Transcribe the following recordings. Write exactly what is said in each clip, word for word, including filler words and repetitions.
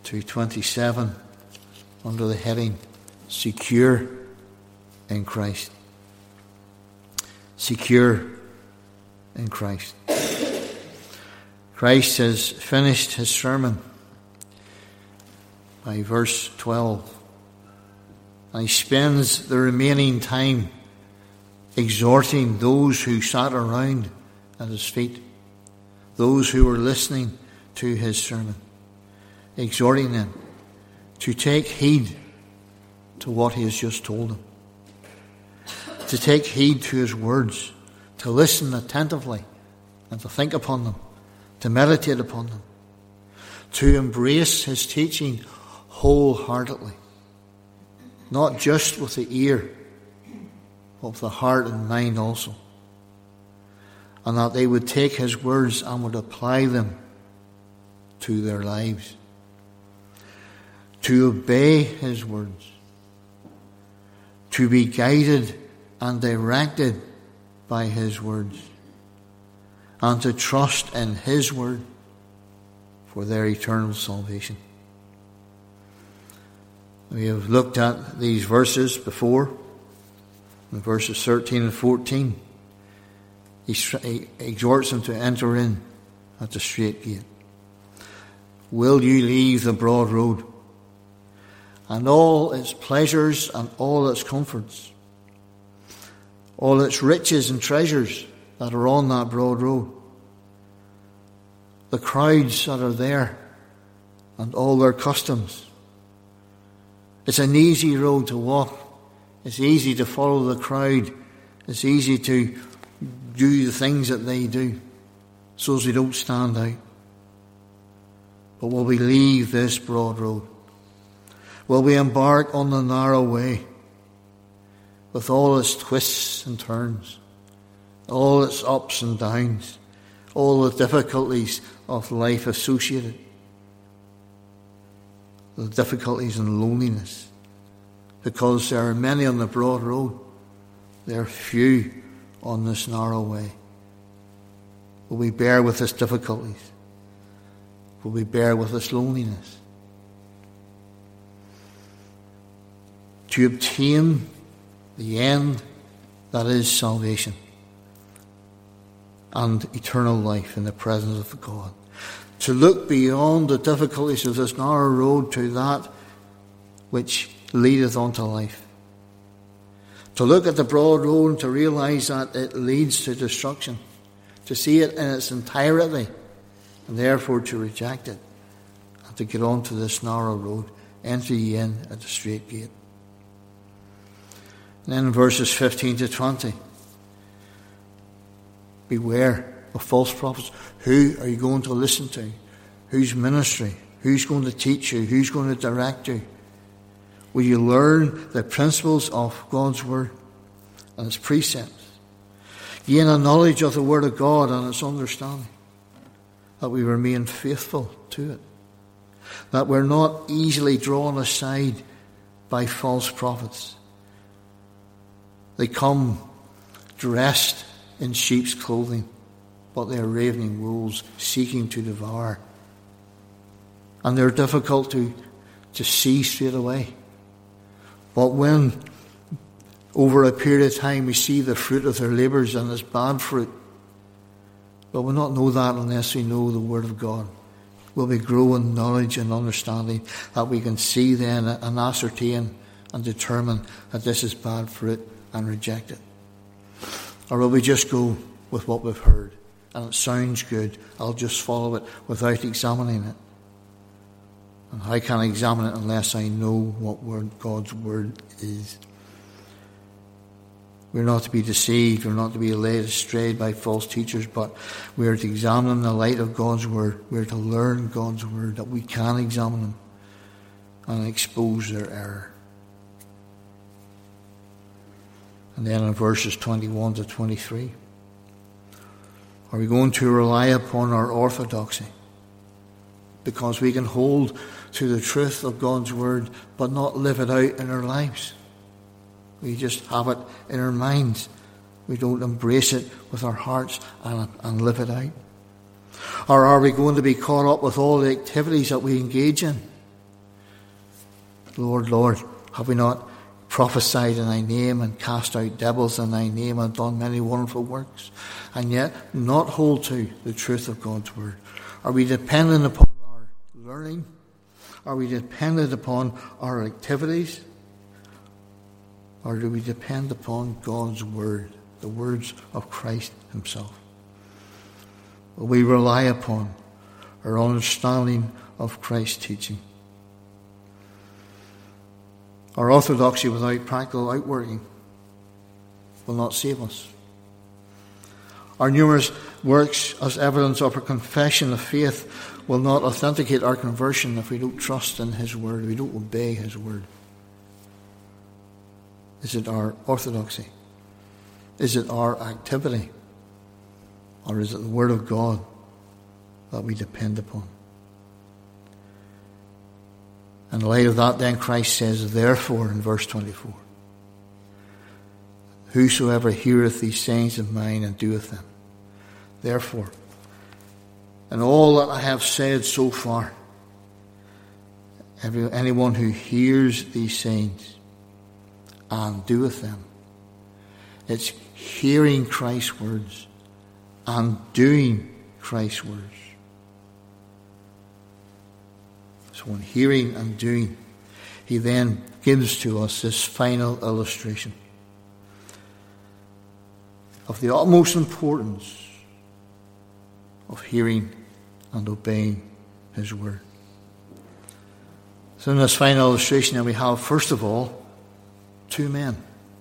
to twenty-seven under the heading Secure in Christ. Secure in Christ. Christ has finished his sermon by verse twelve. And he spends the remaining time exhorting those who sat around at his feet, those who were listening to his sermon, exhorting them to take heed to what he has just told them, to take heed to his words, to listen attentively and to think upon them, to meditate upon them, to embrace his teaching wholeheartedly, not just with the ear, but with the heart and mind also, and that they would take his words and would apply them to their lives, to obey his words, to be guided and directed by his words, and to trust in his word for their eternal salvation. We have looked at these verses before, in verses thirteen and fourteen. He exhorts them to enter in at the straight gate. Will you leave the broad road and all its pleasures and all its comforts, all its riches and treasures that are on that broad road, the crowds that are there and all their customs? It's an easy road to walk. It's easy to follow the crowd. It's easy to do the things that they do so as we don't stand out. But will we leave this broad road? Will we embark on the narrow way with all its twists and turns, all its ups and downs, all the difficulties of life associated, the difficulties and loneliness? Because there are many on the broad road, there are few on this narrow way. Will we bear with its difficulties? Will we bear with its loneliness? To obtain the end that is salvation and eternal life in the presence of God. To look beyond the difficulties of this narrow road to that which leadeth unto life. To look at the broad road and to realize that it leads to destruction. To see it in its entirety and therefore to reject it. And to get on to this narrow road. Enter ye in at the straight gate. And then in verses fifteen to twenty. Beware of false prophets. Who are you going to listen to? Whose ministry? Who's going to teach you? Who's going to direct you? Will you learn the principles of God's word and its precepts? Gain a knowledge of the word of God and its understanding. That we remain faithful to it. That we're not easily drawn aside by false prophets. They come dressed in sheep's clothing, but they are ravening wolves seeking to devour. And they're difficult to, to see straight away. But when, over a period of time, we see the fruit of their labours and it's bad fruit, but we'll not know that unless we know the Word of God. Will we grow in knowledge and understanding that we can see then and ascertain and determine that this is bad fruit and reject it? Or will we just go with what we've heard and it sounds good, I'll just follow it without examining it? And how can I examine it unless I know what word God's word is? We're not to be deceived, we're not to be led astray by false teachers, but we are to examine in the light of God's word. We are to learn God's word, that we can examine them and expose their error. And then in verses twenty-one to twenty-three, are we going to rely upon our orthodoxy? Because we can hold to the truth of God's word, but not live it out in our lives. We just have it in our minds. We don't embrace it with our hearts and, and live it out. Or are we going to be caught up with all the activities that we engage in? Lord, Lord, have we not prophesied in thy name and cast out devils in thy name and done many wonderful works, and yet not hold to the truth of God's word? Are we dependent upon our learning? Are we dependent upon our activities? Or do we depend upon God's word, the words of Christ himself? Will we rely upon our understanding of Christ's teaching? Our orthodoxy without practical outworking will not save us. Our numerous works as evidence of our confession of faith will not authenticate our conversion if we don't trust in his word, if we don't obey his word. Is it our orthodoxy? Is it our activity? Or is it the word of God that we depend upon? In light of that, then Christ says, therefore, in verse twenty-four, whosoever heareth these sayings of mine and doeth them. Therefore, in all that I have said so far, every, anyone who hears these sayings and doeth them, it's hearing Christ's words and doing Christ's words. So in hearing and doing, he then gives to us this final illustration of the utmost importance of hearing and obeying his word. So in this final illustration that we have, first of all, two men.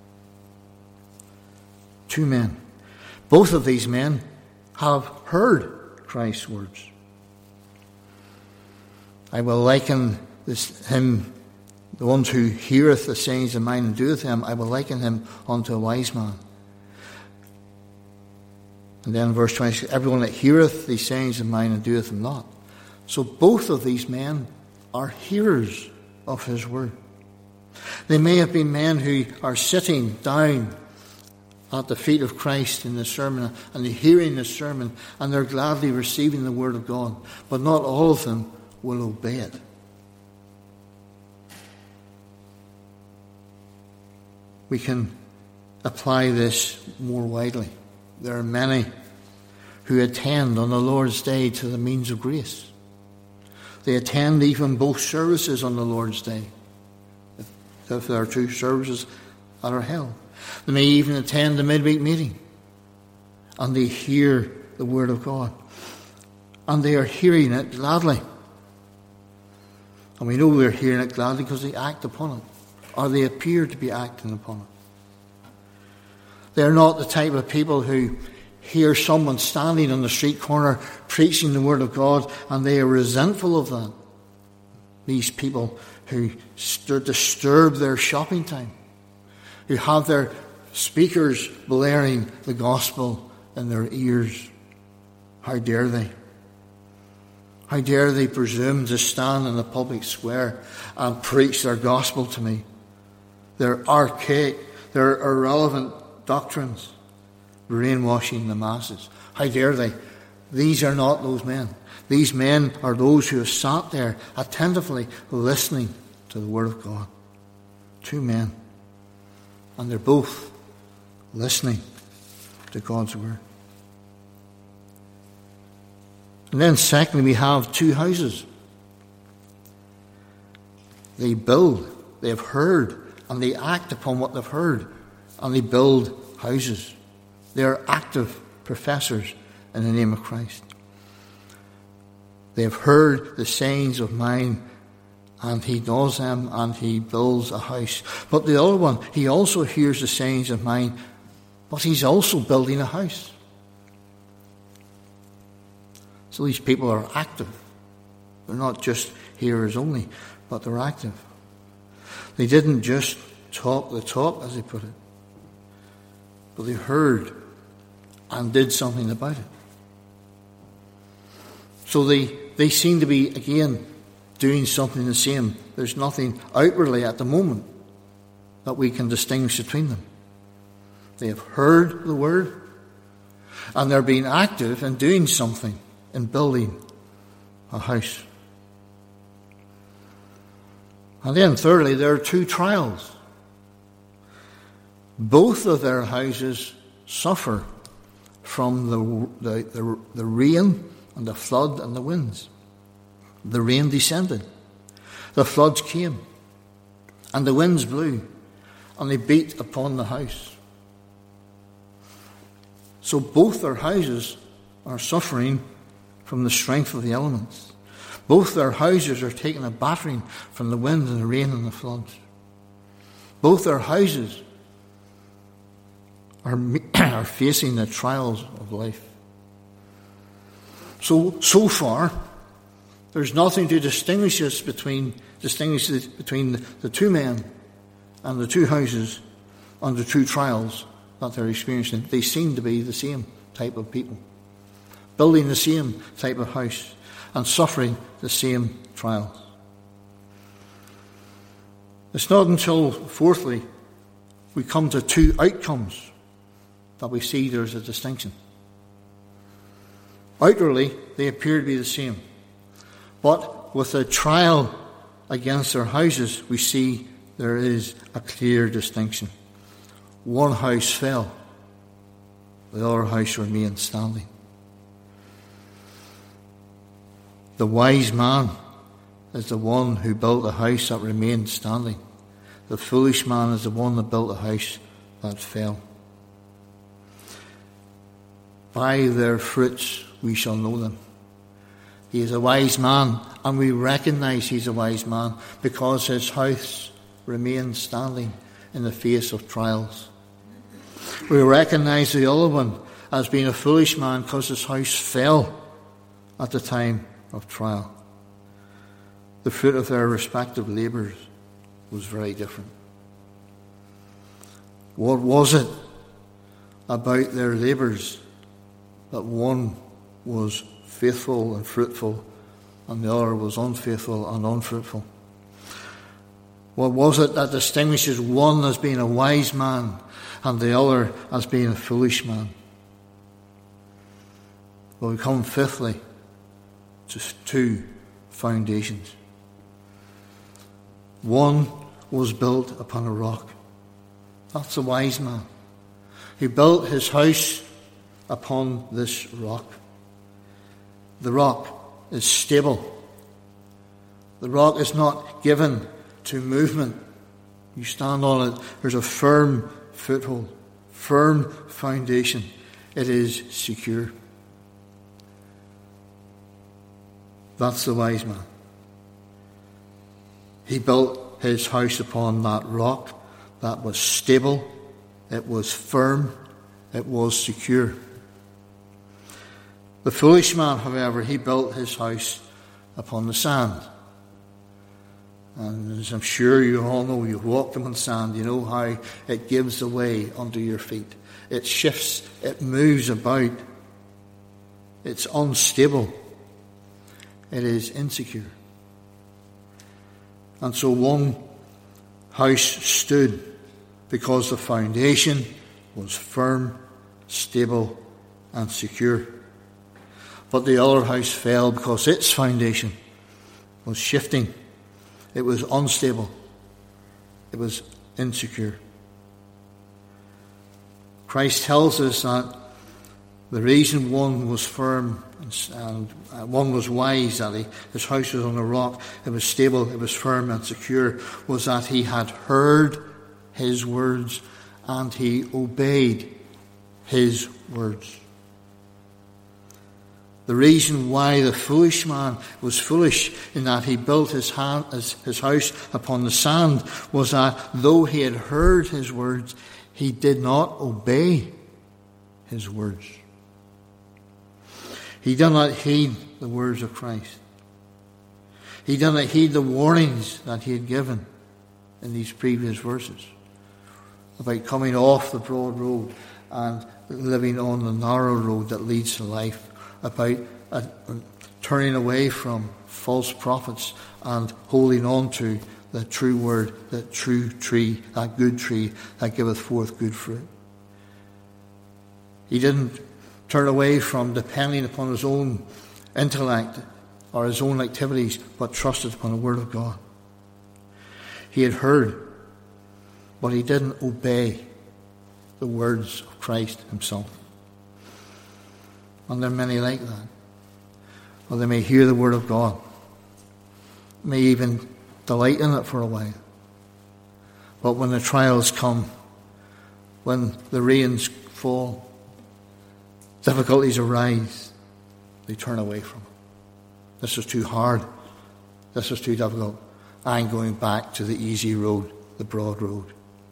Two men. Both of these men have heard Christ's words. I will liken this, him, the ones who heareth the sayings of mine and doeth them, I will liken him unto a wise man. And then in verse twenty, everyone that heareth these sayings of mine and doeth them not. So both of these men are hearers of his word. They may have been men who are sitting down at the feet of Christ in the sermon, and they're hearing the sermon, and they're gladly receiving the word of God. But not all of them will obey it. We can apply this more widely. There are many who attend on the Lord's Day to the means of grace. They attend even both services on the Lord's Day, if, if there are two services that are held. They may even attend the midweek meeting, and they hear the word of God, and they are hearing it gladly. And we know they're hearing it gladly because they act upon it, or they appear to be acting upon it. They're not the type of people who hear someone standing on the street corner preaching the word of God and they are resentful of that. These people who disturb their shopping time, who have their speakers blaring the gospel in their ears. How dare they? How dare they presume to stand in the public square and preach their gospel to me? Their archaic, their irrelevant doctrines, brainwashing the masses. How dare they? These are not those men. These men are those who have sat there attentively listening to the word of God. Two men. And they're both listening to God's word. And then secondly, we have two houses. They build, they have heard, and they act upon what they've heard, and they build houses. They are active professors in the name of Christ. They have heard the sayings of mine, and he does them, and he builds a house. But the other one, he also hears the sayings of mine, but he's also building a house. So these people are active. They're not just hearers only, but they're active. They didn't just talk the talk, as they put it, but they heard and did something about it. So they, they seem to be, again, doing something the same. There's nothing outwardly at the moment that we can distinguish between them. They have heard the word, and they're being active in doing something, in building a house. And then thirdly, there are two trials. Both of their houses suffer from the, the, the, the rain and the flood and the winds. The rain descended. The floods came. And the winds blew. And they beat upon the house. So both their houses are suffering from the strength of the elements. Both their houses are taking a battering from the wind and the rain and the floods. Both their houses are, are facing the trials of life. So, so far, there's nothing to distinguish us between, distinguish between the, the two men and the two houses under two trials that they're experiencing. They seem to be the same type of people, building the same type of house and suffering the same trials. It's not until, fourthly, we come to two outcomes that we see there's a distinction. Outwardly, they appear to be the same. But with a trial against their houses, we see there is a clear distinction. One house fell, the other house remained standing. The wise man is the one who built a house that remained standing. The foolish man is the one that built a house that fell. By their fruits we shall know them. He is a wise man, and we recognize he's a wise man because his house remained standing in the face of trials. We recognize the other one as being a foolish man because his house fell at the time of trial. The fruit of their respective labours was very different. What was it about their labours that one was faithful and fruitful and the other was unfaithful and unfruitful? What was it that distinguishes one as being a wise man and the other as being a foolish man? Well, we come fifthly to two foundations. One was built upon a rock. That's a wise man. He built his house upon this rock. The rock is stable. The rock is not given to movement. You stand on it, there's a firm foothold, firm foundation. It is secure. That's the wise man. He built his house upon that rock that was stable, it was firm, it was secure. The foolish man, however, he built his house upon the sand. And as I'm sure you all know, you've walked upon sand, you know how it gives way under your feet. It shifts, it moves about. It's unstable. It is insecure. And so one house stood because the foundation was firm, stable, and secure. But the other house fell because its foundation was shifting. It was unstable. It was insecure. Christ tells us that the reason one was firm and one was wise, that he, his house was on a rock, it was stable, it was firm and secure, was that he had heard his words and he obeyed his words. The reason why the foolish man was foolish in that he built his, hand, his, his house upon the sand was that though he had heard his words, he did not obey his words. He did not heed the words of Christ. He did not heed the warnings that he had given in these previous verses about coming off the broad road and living on the narrow road that leads to life, about uh, turning away from false prophets and holding on to the true word, the true tree, that good tree that giveth forth good fruit. He didn't turn away from depending upon his own intellect or his own activities, but trusted upon the word of God. He had heard, but he didn't obey the words of Christ himself. And there are many like that. Or they may hear the word of God, may even delight in it for a while. But when the trials come, when the rains fall, difficulties arise, they turn away from it. This is too hard. This is too difficult. I'm going back to the easy road, the broad road.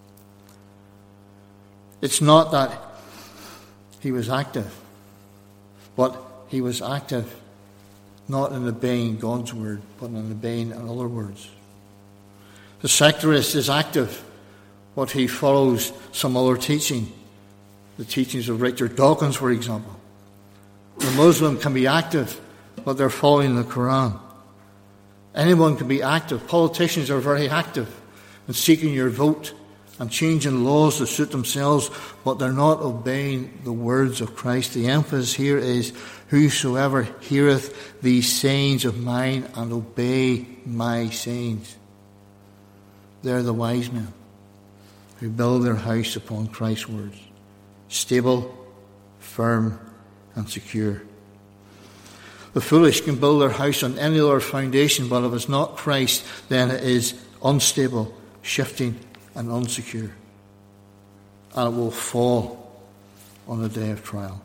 It's not that he was active, but he was active not in obeying God's word, but in obeying in other words. The secularist is active, but he follows some other teaching. The teachings of Richard Dawkins, for example. The Muslim can be active, but they're following the Quran. Anyone can be active. Politicians are very active in seeking your vote and changing laws to suit themselves, but they're not obeying the words of Christ. The emphasis here is, whosoever heareth these sayings of mine and obey my sayings. They're the wise men who build their house upon Christ's words. Stable, firm, and secure. The foolish can build their house on any other foundation, but if it's not Christ, then it is unstable, shifting, and unsecure. And it will fall on the day of trial.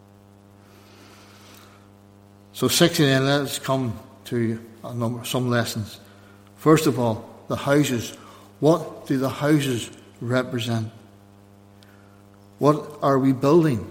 So sixty then, let's come to a number, some lessons. First of all, the houses. What do the houses represent? What are we building?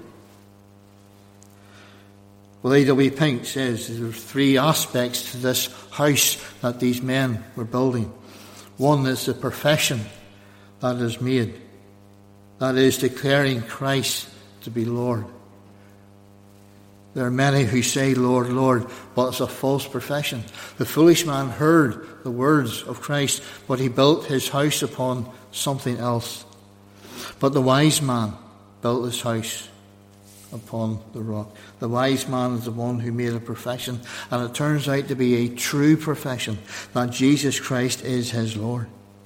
Well, A W Pink says there are three aspects to this house that these men were building. One is the profession that is made. That is declaring Christ to be Lord. There are many who say, Lord, Lord, but it's a false profession. The foolish man heard the words of Christ, but he built his house upon something else. But the wise man built his house upon the rock. The wise man is the one who made a profession, and it turns out to be a true profession that Jesus Christ is his Lord.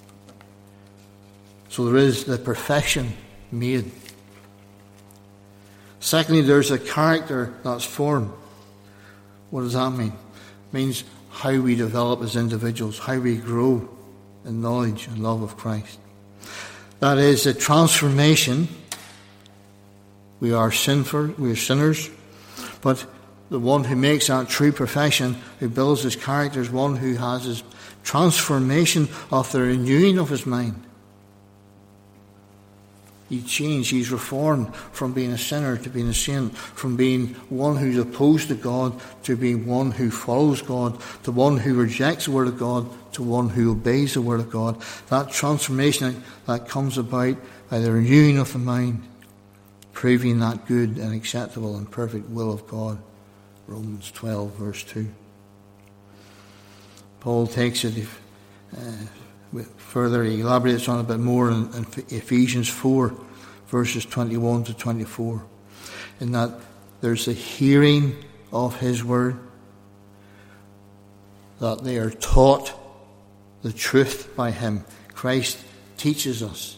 So there is the profession made. Secondly, there's a character that's formed. What does that mean? It means how we develop as individuals, how we grow in knowledge and love of Christ. That is a transformation. We are sinful, we are sinners, but the one who makes that true profession, who builds his character, is one who has his transformation of the renewing of his mind. He changed, he's reformed from being a sinner to being a saint, from being one who's opposed to God to being one who follows God, to one who rejects the Word of God to one who obeys the Word of God. That transformation that comes about by the renewing of the mind, proving that good and acceptable and perfect will of God. Romans twelve, verse two. Paul takes it uh, further, he elaborates on it a bit more in, in Ephesians four, verses twenty-one to twenty-four. In that there's the hearing of his word, that they are taught the truth by him. Christ teaches us.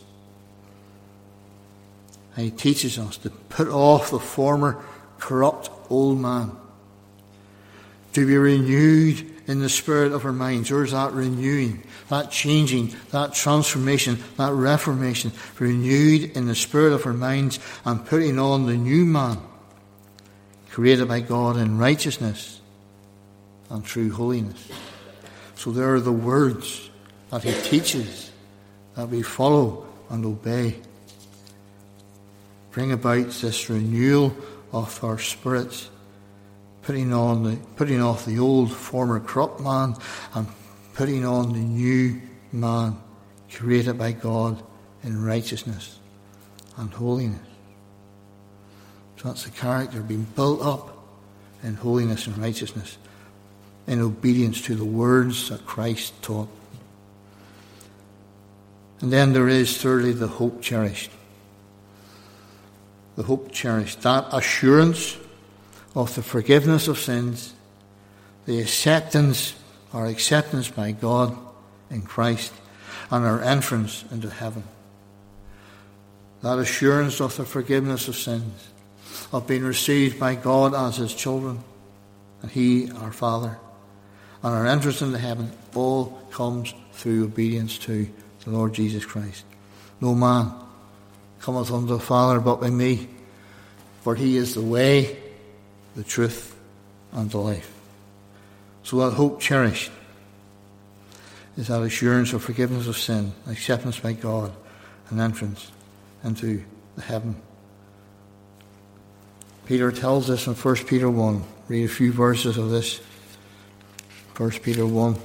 And he teaches us to put off the former corrupt old man, to be renewed in the spirit of our minds. There's that renewing, that changing, that transformation, that reformation, renewed in the spirit of our minds and putting on the new man, created by God in righteousness and true holiness. So there are the words that he teaches that we follow and obey. Bring about this renewal of our spirits, putting on the putting off the old former corrupt man and putting on the new man created by God in righteousness and holiness. So that's the character being built up in holiness and righteousness, in obedience to the words that Christ taught. And then there is thirdly the hope cherished. The hope cherished, that assurance of the forgiveness of sins, the acceptance or acceptance by God in Christ, and our entrance into heaven. That assurance of the forgiveness of sins, of being received by God as his children, and he our Father, and our entrance into heaven, all comes through obedience to the Lord Jesus Christ. No man cometh unto the Father but by me, for he is the way, the truth, and the life. So that hope cherished is that assurance of forgiveness of sin, acceptance by God, and entrance into the heaven. Peter tells us in First Peter one. Read a few verses of this. First Peter one.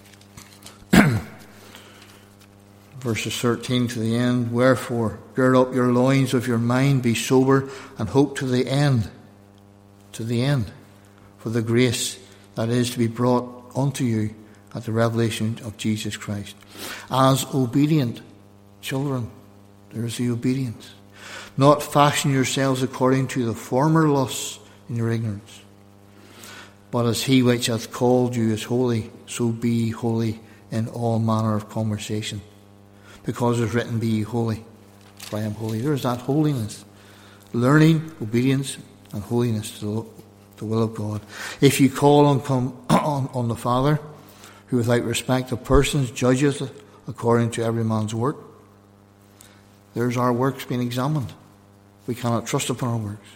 Verses thirteen to the end. Wherefore, gird up your loins of your mind, be sober, and hope to the end. To the end. For the grace that is to be brought unto you at the revelation of Jesus Christ. As obedient children, there is the obedience. Not fashion yourselves according to the former lusts in your ignorance. But as he which hath called you is holy, so be ye holy in all manner of conversation. Because it is written, be ye holy, for I am holy. There is that holiness. Learning, obedience, and holiness to the will of God. If you call on, come, on, on the Father, who without respect of persons judgeth according to every man's work, there's our works being examined. We cannot trust upon our works.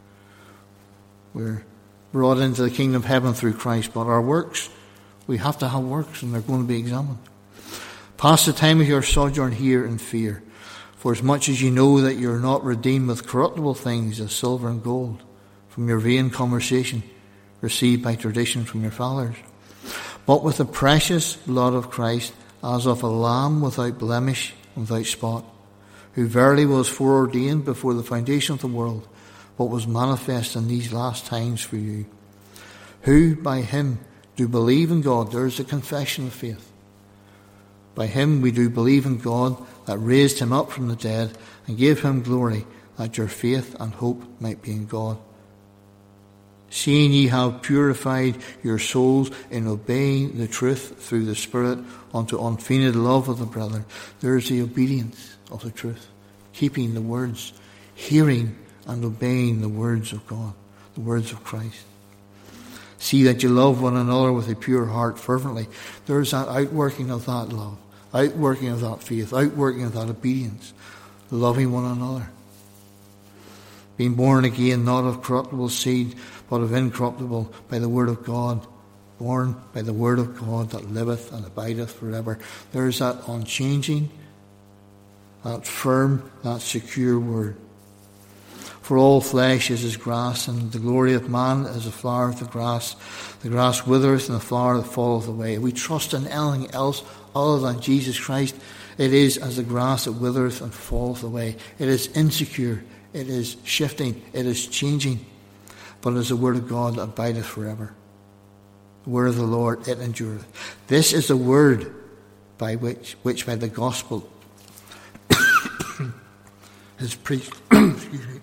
We're brought into the kingdom of heaven through Christ, but our works, we have to have works, and they're going to be examined. Pass the time of your sojourn here in fear, for as much as you know that you are not redeemed with corruptible things as silver and gold, from your vain conversation received by tradition from your fathers, but with the precious blood of Christ, as of a lamb without blemish and without spot, who verily was foreordained before the foundation of the world, but was manifest in these last times for you, who by him do believe in God. There is a confession of faith. By him we do believe in God, that raised him up from the dead, and gave him glory, that your faith and hope might be in God. Seeing ye have purified your souls in obeying the truth through the Spirit unto unfeigned love of the brethren. There is the obedience of the truth, keeping the words, hearing and obeying the words of God, the words of Christ. See that you love one another with a pure heart fervently. There is that outworking of that love, outworking of that faith, outworking of that obedience, loving one another. Being born again, not of corruptible seed, but of incorruptible, by the word of God, born by the word of God that liveth and abideth forever. There is that unchanging, that firm, that secure word. For all flesh is as grass, and the glory of man is a flower of the grass. The grass withereth, and the flower that falleth away. If we trust in anything else other than Jesus Christ, it is as the grass that withereth and falleth away. It is insecure. It is shifting. It is changing. But it is the word of God that abideth forever. The word of the Lord, it endureth. This is the word by which, which by the gospel is preached. Excuse me.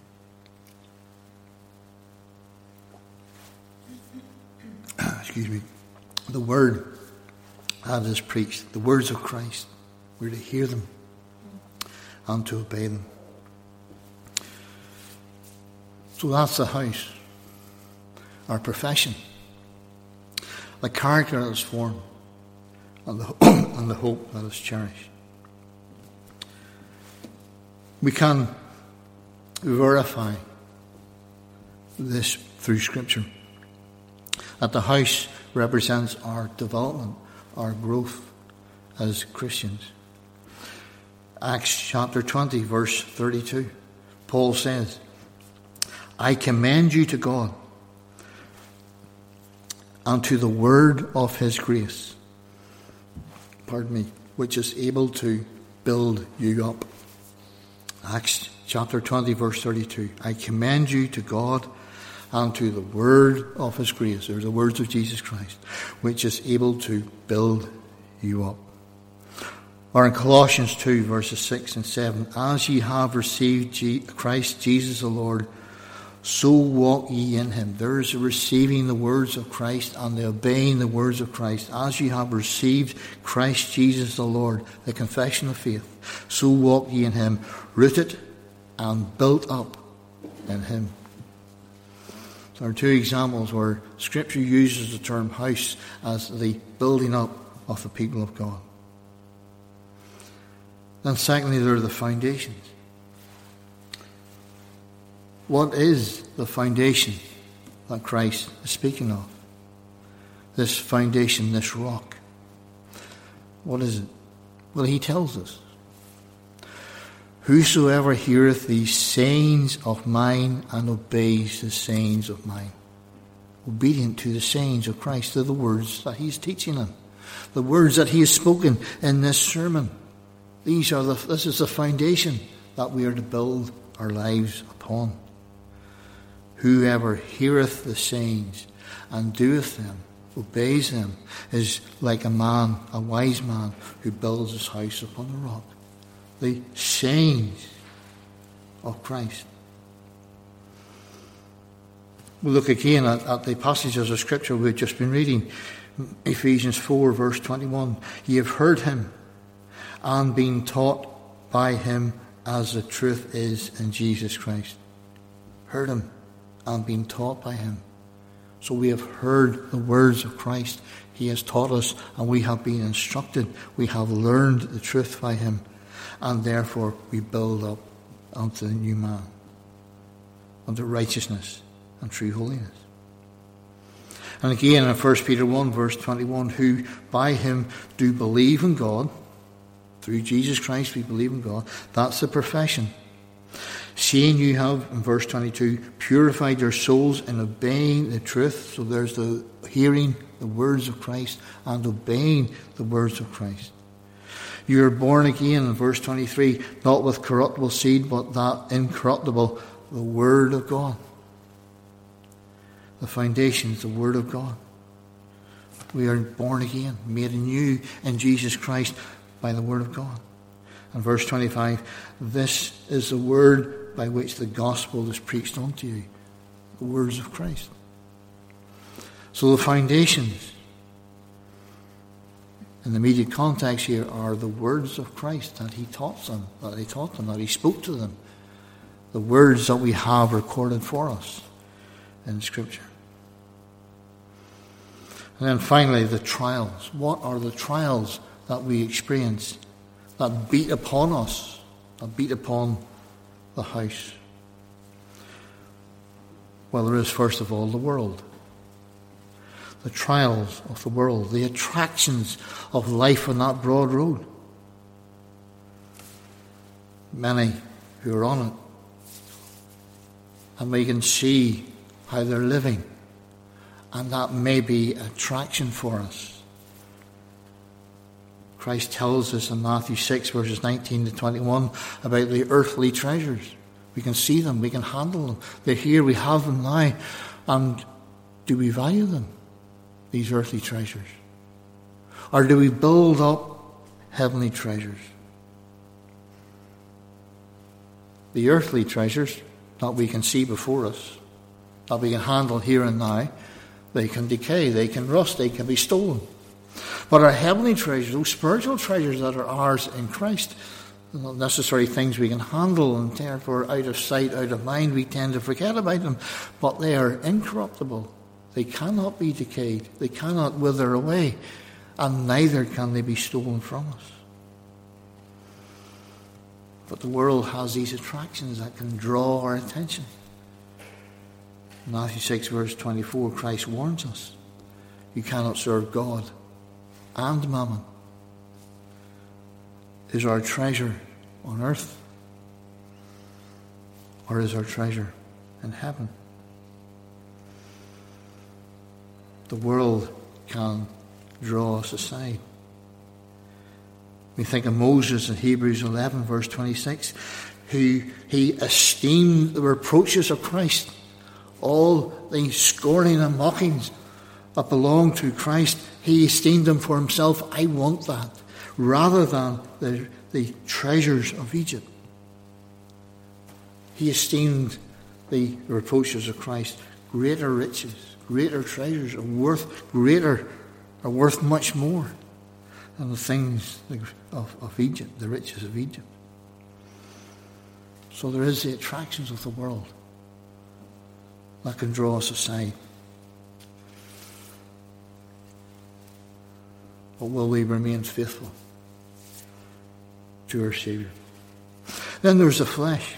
Excuse me. The word that is preached, the words of Christ, we're to hear them and to obey them. So that's the house, our profession, the character that is formed, and the, and the hope that is cherished. We can verify this through Scripture, that the house represents our development, our growth as Christians. Acts chapter twenty, verse thirty-two, Paul says, I commend you to God and to the word of his grace, pardon me, which is able to build you up. Acts chapter twenty, verse thirty-two. I commend you to God and to the word of his grace, or the words of Jesus Christ, which is able to build you up. Or in Colossians two, verses six and seven, as ye have received Christ Jesus the Lord, so walk ye in him. There is a receiving the words of Christ and the obeying the words of Christ. As you have received Christ Jesus the Lord, the confession of faith, so walk ye in him, rooted and built up in him. So there are two examples where Scripture uses the term house as the building up of the people of God. And secondly, there are the foundations. What is the foundation that Christ is speaking of? This foundation, this rock. What is it? Well, he tells us. Whosoever heareth these sayings of mine and obeys the sayings of mine. Obedient to the sayings of Christ, to the words that he's teaching them. The words that he has spoken in this sermon. These are the, this is the foundation that we are to build our lives upon. Whoever heareth the sayings and doeth them, obeys them, is like a man, a wise man, who builds his house upon the rock. The sayings of Christ. We'll look again at, at the passages of Scripture we've just been reading. Ephesians four, verse twenty-one. Ye have heard him and been taught by him as the truth is in Jesus Christ. Heard him and been taught by him. So we have heard the words of Christ. He has taught us and we have been instructed. We have learned the truth by him. And therefore we build up unto the new man, unto righteousness and true holiness. And again in First Peter one, verse twenty-one, who by him do believe in God. Through Jesus Christ we believe in God. That's the profession. Seeing you have, in verse twenty-two, purified your souls in obeying the truth. So there's the hearing the words of Christ and obeying the words of Christ. You are born again, in verse twenty-three, not with corruptible seed, but that incorruptible, the Word of God. The foundation is the Word of God. We are born again, made anew in Jesus Christ by the Word of God. And verse twenty-five, this is the word by which the gospel is preached unto you. The words of Christ. So the foundations in the immediate context here are the words of Christ that he taught them, that he taught them, that he spoke to them. The words that we have recorded for us in Scripture. And then finally, the trials. What are the trials that we experience that beat upon us, that beat upon the house? Well, there is first of all the world. The trials of the world, the attractions of life on that broad road. Many who are on it, and we can see how they're living, and that may be attraction for us. Christ tells us in Matthew six, verses nineteen to twenty-one, about the earthly treasures. We can see them, we can handle them. They're here, we have them now. And do we value them, these earthly treasures? Or do we build up heavenly treasures? The earthly treasures that we can see before us, that we can handle here and now, they can decay, they can rust, they can be stolen. But our heavenly treasures, those spiritual treasures that are ours in Christ, not necessarily things we can handle, and therefore out of sight, out of mind, we tend to forget about them. But they are incorruptible. They cannot be decayed. They cannot wither away. And neither can they be stolen from us. But the world has these attractions that can draw our attention. Matthew six, verse twenty-four, Christ warns us. You cannot serve God and mammon. Is our treasure on earth, or is our treasure in heaven? The world can draw us aside. We think of Moses in Hebrews eleven, verse twenty-six, who he esteemed the reproaches of Christ, all the scorning and mockings that belong to Christ. He esteemed them for himself. I want that, rather than the, the treasures of Egypt. He esteemed the reproaches of Christ, greater riches, greater treasures are worth greater, are worth much more than the things of, of Egypt, the riches of Egypt. So there is the attractions of the world that can draw us aside. But will we remain faithful to our Saviour? Then there's the flesh.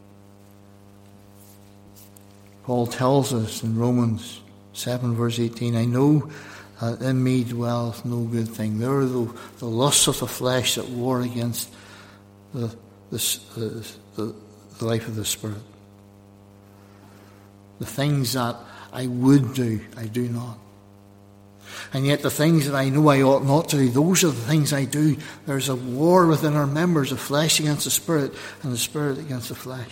Paul tells us in Romans seven verse eighteen, I know that in me dwelleth no good thing. There are the, the lusts of the flesh that war against the, the, the, the life of the Spirit. The things that I would do, I do not. And yet the things that I know I ought not to do, those are the things I do. There's a war within our members, the flesh against the Spirit, and the Spirit against the flesh.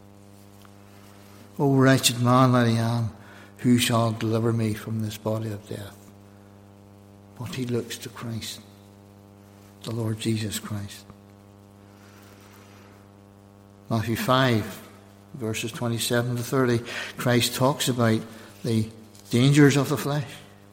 O wretched man that I am, who shall deliver me from this body of death? But he looks to Christ, the Lord Jesus Christ. Matthew five, verses twenty-seven to thirty, Christ talks about the dangers of the flesh.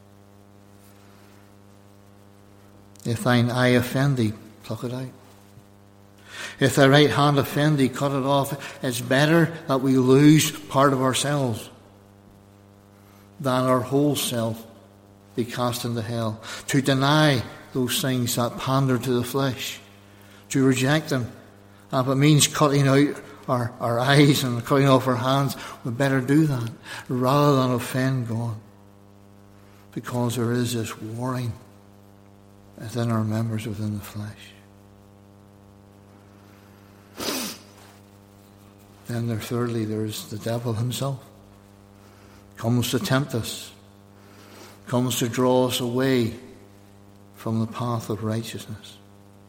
If thine eye offend thee, pluck it out. If thy right hand offend thee, cut it off. It's better that we lose part of ourselves than our whole self be cast into hell. To deny those things that pander to the flesh, to reject them. And if it means cutting out our, our eyes and cutting off our hands, we better do that rather than offend God. Because there is this warring within our members within the flesh. Then there, thirdly, there is the devil himself. Comes to tempt us. Comes to draw us away from the path of righteousness.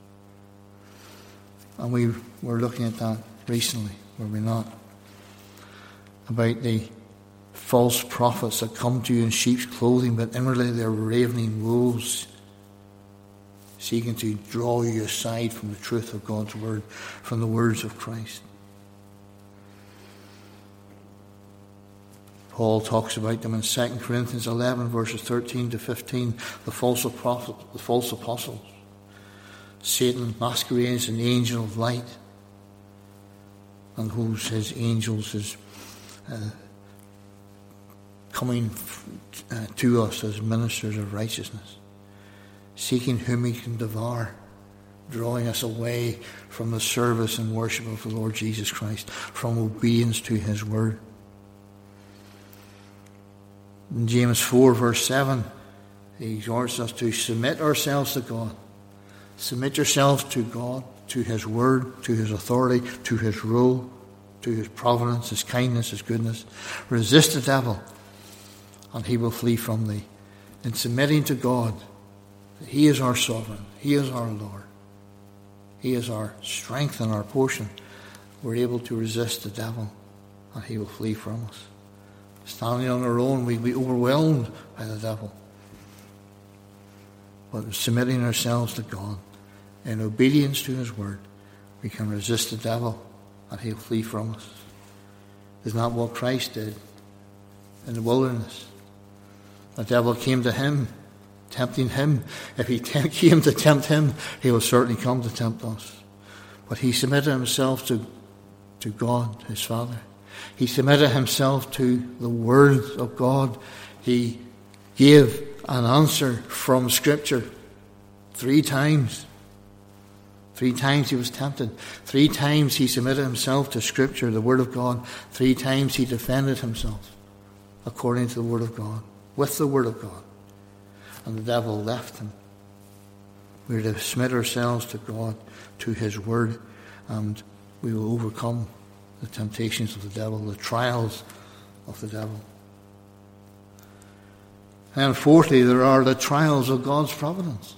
And we were looking at that recently, were we not? About the false prophets that come to you in sheep's clothing, but inwardly they're ravening wolves, seeking to draw you aside from the truth of God's word, from the words of Christ. Paul talks about them in Second Corinthians eleven, verses thirteen to fifteen, the false prophet, the false apostles. Satan masquerades an angel of light and holds his angels as uh, coming uh, to us as ministers of righteousness, seeking whom he can devour, drawing us away from the service and worship of the Lord Jesus Christ, from obedience to his word. In James four, verse seven, he exhorts us to submit ourselves to God. Submit yourselves to God, to his word, to his authority, to his rule, to his providence, his kindness, his goodness. Resist the devil, and he will flee from thee. In submitting to God, he is our sovereign. He is our Lord. He is our strength and our portion. We're able to resist the devil, and he will flee from us. Standing on our own, we'd be overwhelmed by the devil. But submitting ourselves to God, in obedience to his word, we can resist the devil, and he'll flee from us. Isn't that what Christ did in the wilderness? The devil came to him, tempting him. If he te- came to tempt him, he will certainly come to tempt us. But he submitted himself to, to God, his Father. He submitted himself to the word of God. He gave an answer from Scripture three times. Three times he was tempted. Three times he submitted himself to Scripture, the Word of God. Three times he defended himself according to the Word of God, with the Word of God. And the devil left him. We are to submit ourselves to God, to his Word, and we will overcome the temptations of the devil, the trials of the devil. And fourthly, there are the trials of God's providence.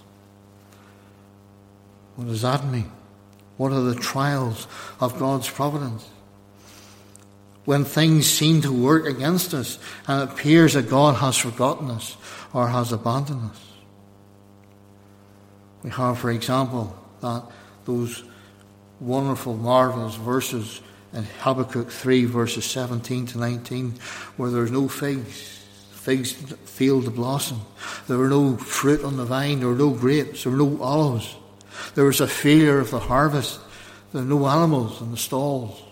What does that mean? What are the trials of God's providence? When things seem to work against us and it appears that God has forgotten us or has abandoned us. We have, for example, that those wonderful, marvelous verses in Habakkuk three, verses seventeen to nineteen, where there's no figs. Figs failed to blossom. There were no fruit on the vine. There were no grapes. There were no olives. There was a failure of the harvest. There were no animals in the stalls.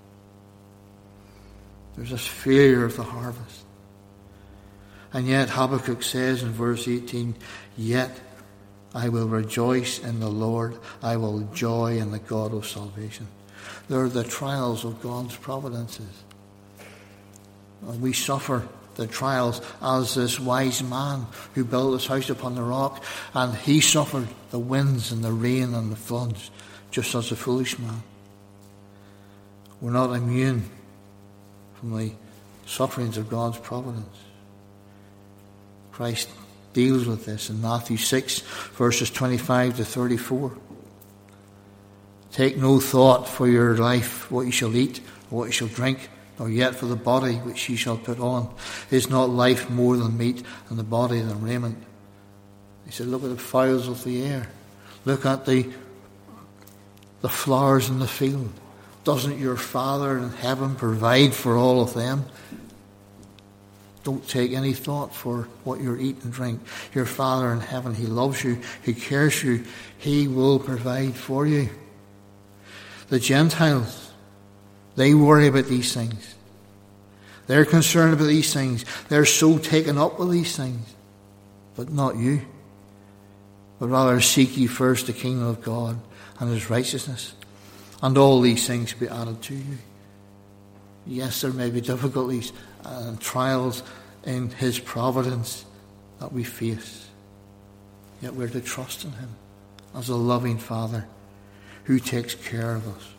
There's a failure of the harvest. And yet Habakkuk says in verse eighteen, "Yet I will rejoice in the Lord. I will joy in the God of salvation." There are the trials of God's providences. And we suffer the trials as this wise man who built his house upon the rock, and he suffered the winds and the rain and the floods just as a foolish man. We're not immune from the sufferings of God's providence. Christ deals with this in Matthew six, verses twenty-five to thirty-four. "Take no thought for your life, what you shall eat or what you shall drink, nor yet for the body which ye shall put on. Is not life more than meat, and the body than raiment?" He said, look at the fowls of the air. Look at the, the flowers in the field. Doesn't your Father in heaven provide for all of them? Don't take any thought for what you eat and drink. Your Father in heaven, He loves you. He cares for you. He will provide for you. The Gentiles, they worry about these things. They're concerned about these things. They're so taken up with these things. But not you. But rather seek ye first the kingdom of God and His righteousness, and all these things will be added to you. Yes, there may be difficulties and trials in His providence that we face. Yet we're to trust in Him as a loving Father who takes care of us.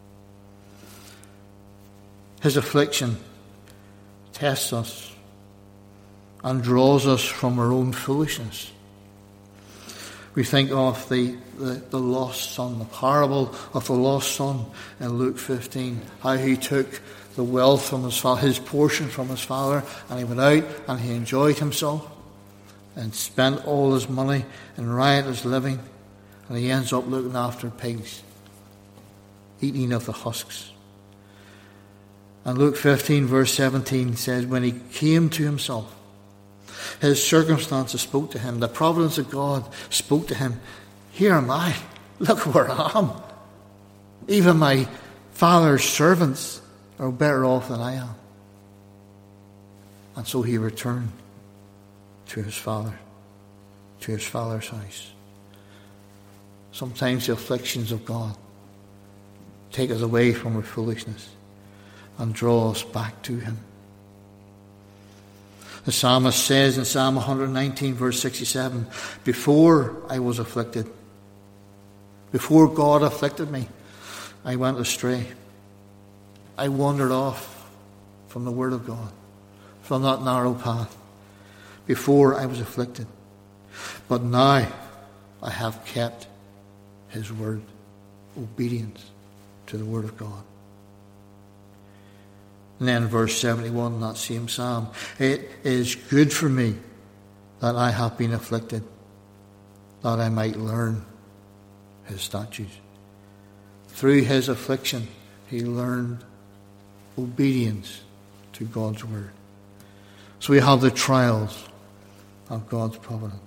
His affliction tests us and draws us from our own foolishness. We think of the, the, the lost son, the parable of the lost son in Luke fifteen, how he took the wealth from his father, his portion from his father, and he went out and he enjoyed himself and spent all his money in riotous living, and he ends up looking after pigs, eating of the husks. And Luke fifteen verse seventeen says, when he came to himself, his circumstances spoke to him. The providence of God spoke to him. Here am I. Look where I am. Even my father's servants are better off than I am. And so he returned to his father, to his father's house. Sometimes the afflictions of God take us away from our foolishness and draw us back to Him. The psalmist says in Psalm one nineteen verse sixty-seven, before I was afflicted, before God afflicted me, I went astray. I wandered off from the Word of God, from that narrow path, before I was afflicted. But now I have kept His Word, obedience to the Word of God. And then verse seventy-one, that same psalm, it is good for me that I have been afflicted, that I might learn His statutes. Through his affliction, he learned obedience to God's word. So we have the trials of God's providence.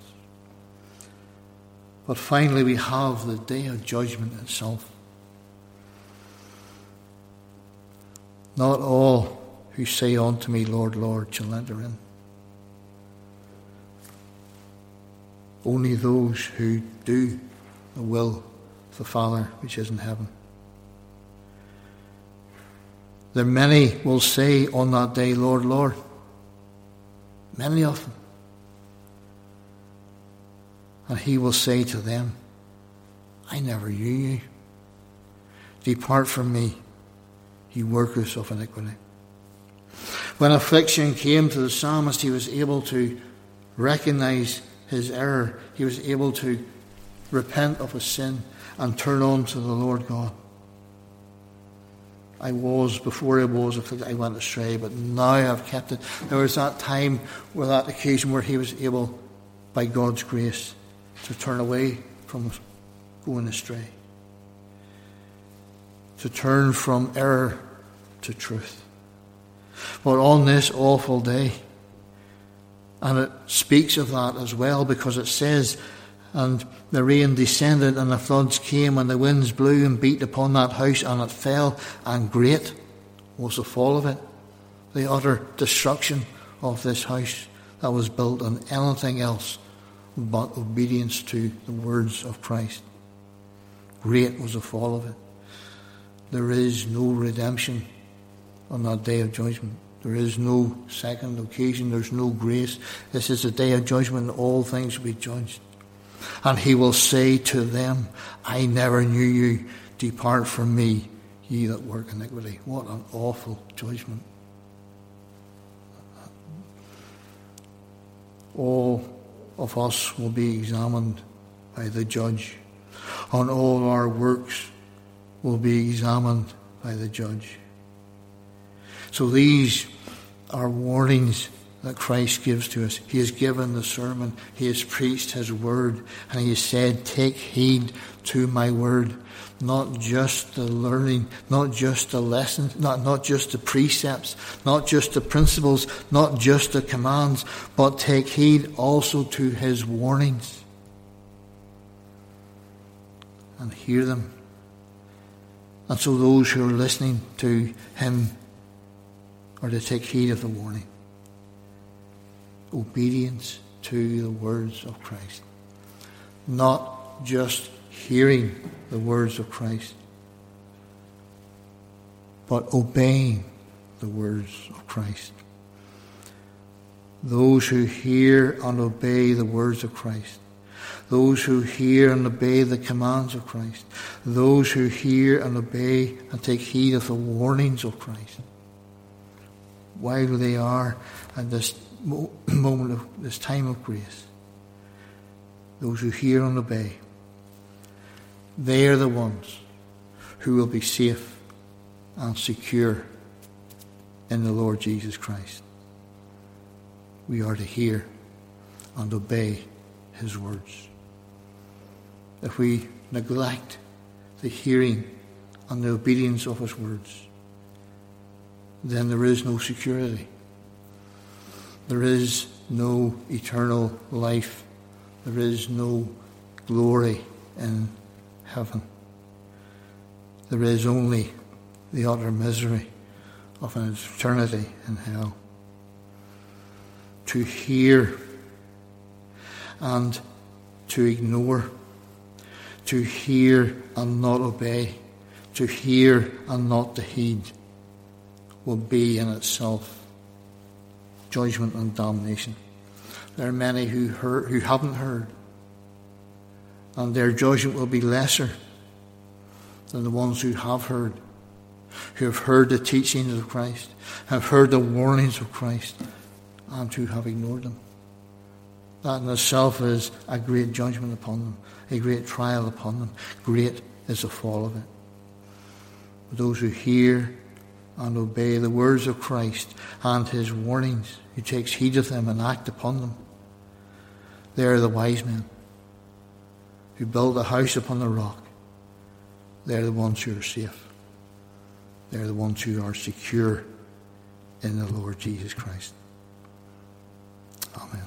But finally we have the day of judgment itself. Not all who say unto me, Lord, Lord, shall enter in. Only those who do the will of the Father which is in heaven. There many will say on that day, Lord, Lord. Many of them. And he will say to them, I never knew you. Depart from me, you workers of iniquity. When affliction came to the psalmist, he was able to recognize his error. He was able to repent of his sin and turn on to the Lord God. I was, before I was afflicted, I went astray, but now I've kept it. There was that time, where that occasion where he was able, by God's grace, to turn away from going astray. to turn from error to truth. But on this awful day, and it speaks of that as well, because it says, and the rain descended, and the floods came, and the winds blew and beat upon that house, and it fell, and great was the fall of it. The utter destruction of this house that was built on anything else but obedience to the words of Christ. Great was the fall of it. There is no redemption on that day of judgment. There is no second occasion. There's no grace. This is a day of judgment, and all things will be judged. And he will say to them, I never knew you. Depart from me, ye that work iniquity. What an awful judgment. All of us will be examined by the judge, and all our works will be examined by the judge. So these are warnings that Christ gives to us. He has given the sermon, he has preached his word, and he has said, take heed to my word. Not just the learning, not just the lessons, not, not just the precepts, not just the principles, not just the commands, but take heed also to his warnings. And hear them. And so those who are listening to him are to take heed of the warning. Obedience to the words of Christ. Not just hearing the words of Christ, but obeying the words of Christ. Those who hear and obey the words of Christ. Those who hear and obey the commands of Christ. Those who hear and obey and take heed of the warnings of Christ. While they are at this moment of this time of grace, those who hear and obey, they are the ones who will be safe and secure in the Lord Jesus Christ. We are to hear and obey his words. If we neglect the hearing and the obedience of his words, then there is no security. There is no eternal life. There is no glory in heaven. There is only the utter misery of an eternity in hell. To hear and to ignore, to hear and not obey, to hear and not to heed, will be in itself judgment and damnation. There are many who heard, who haven't heard, and their judgment will be lesser than the ones who have heard, who have heard the teachings of Christ, have heard the warnings of Christ, and who have ignored them. That in itself is a great judgment upon them, a great trial upon them. Great is the fall of it. But those who hear and obey the words of Christ and his warnings, who takes heed of them and act upon them, they are the wise men who build a house upon the rock. They're the ones who are safe. They're the ones who are secure in the Lord Jesus Christ. Amen.